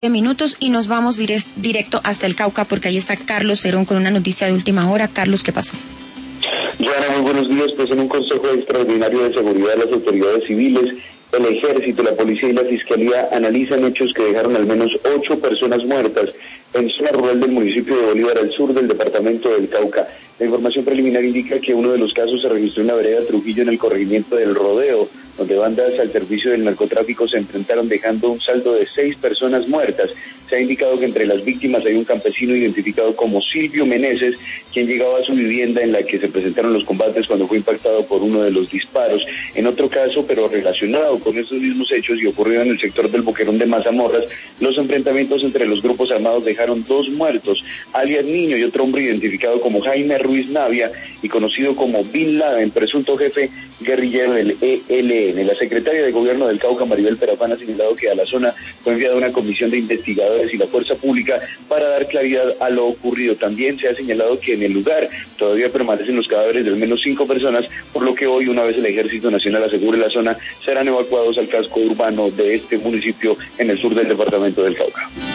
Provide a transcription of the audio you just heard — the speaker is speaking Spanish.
minutos y nos vamos directo hasta el Cauca porque ahí está Carlos Cerón con una noticia de última hora. Carlos, ¿qué pasó? Joana, muy buenos días. Pues en un consejo extraordinario de seguridad, las autoridades civiles, el ejército, la policía y la fiscalía analizan hechos que dejaron al menos 8 personas muertas en zona rural del municipio de Bolívar, al sur del departamento del Cauca. La información preliminar indica que uno de los casos se registró en la vereda Trujillo, en el corregimiento del Rodeo, donde bandas al servicio del narcotráfico se enfrentaron, dejando un saldo de 6 personas muertas. Se ha indicado que entre las víctimas hay un campesino identificado como Silvio Meneses, quien llegaba a su vivienda en la que se presentaron los combates cuando fue impactado por uno de los disparos. En otro caso, pero relacionado con estos mismos hechos y ocurrido en el sector del Boquerón de Mazamorras, los enfrentamientos entre los grupos armados dejaron 2 muertos, alias Niño y otro hombre identificado como Jaime Ruiz Navia y conocido como Bin Laden, presunto jefe guerrillero del ELN. La secretaria de Gobierno del Cauca, Maribel Perafán, ha señalado que a la zona fue enviada una comisión de investigadores y la fuerza pública para dar claridad a lo ocurrido. También se ha señalado que en el lugar todavía permanecen los cadáveres de al menos 5 personas, por lo que hoy, una vez el Ejército Nacional asegure la zona, serán evacuados al casco urbano de este municipio en el sur del departamento del Cauca.